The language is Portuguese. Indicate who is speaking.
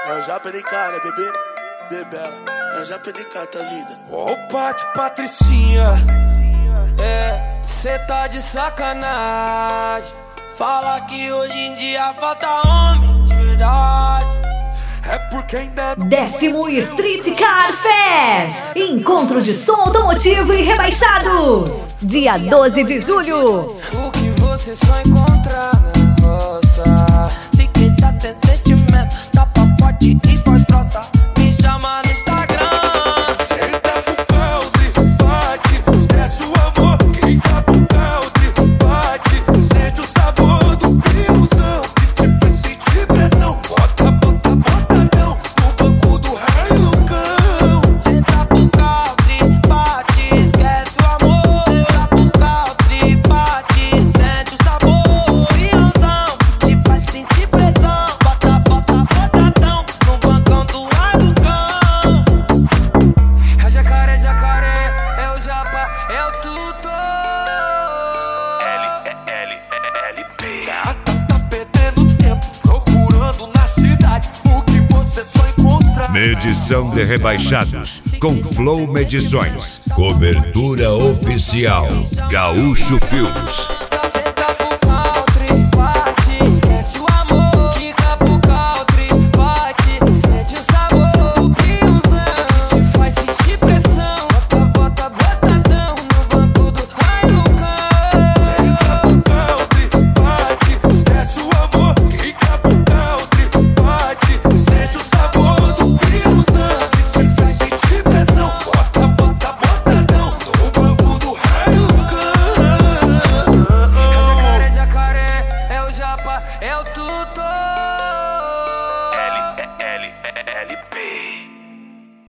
Speaker 1: Eu já perdi cara, bebê, bebela. Eu já perdi cara, tua vida.
Speaker 2: Ó o pátio, Patricinha. É, cê tá de sacanagem. Fala que hoje em dia falta homem de verdade. É porque ainda não
Speaker 3: 10º Street Car Fest. Encontro de som automotivo e rebaixados. Dia 12 de julho.
Speaker 2: o que você só encontra na roça.
Speaker 4: Se queixa sem sentimento, dá pra forte e voz grossa. Me chama no Instagram.
Speaker 2: Senta pro country, bate, esquece o amor. Quem tá pro country, bate, sente o sabor do pilzão que te faz sentir pressão. Bota, bota, botadão no banco do rei Lucão.
Speaker 4: Senta pro country, bate, esquece o amor. Senta pro country, bate, sente o sabor. Pilzão, te faz sentir pressão. Bota, bota, botadão no bancão do Alucão.
Speaker 2: É jacaré, jacaré, é o japa, é o tutor.
Speaker 1: LP. Gata tá perdendo tempo, procurando na cidade o que você só encontra.
Speaker 5: Medição de rebaixados com Flow Medições. Cobertura oficial Gaúcho Filmes.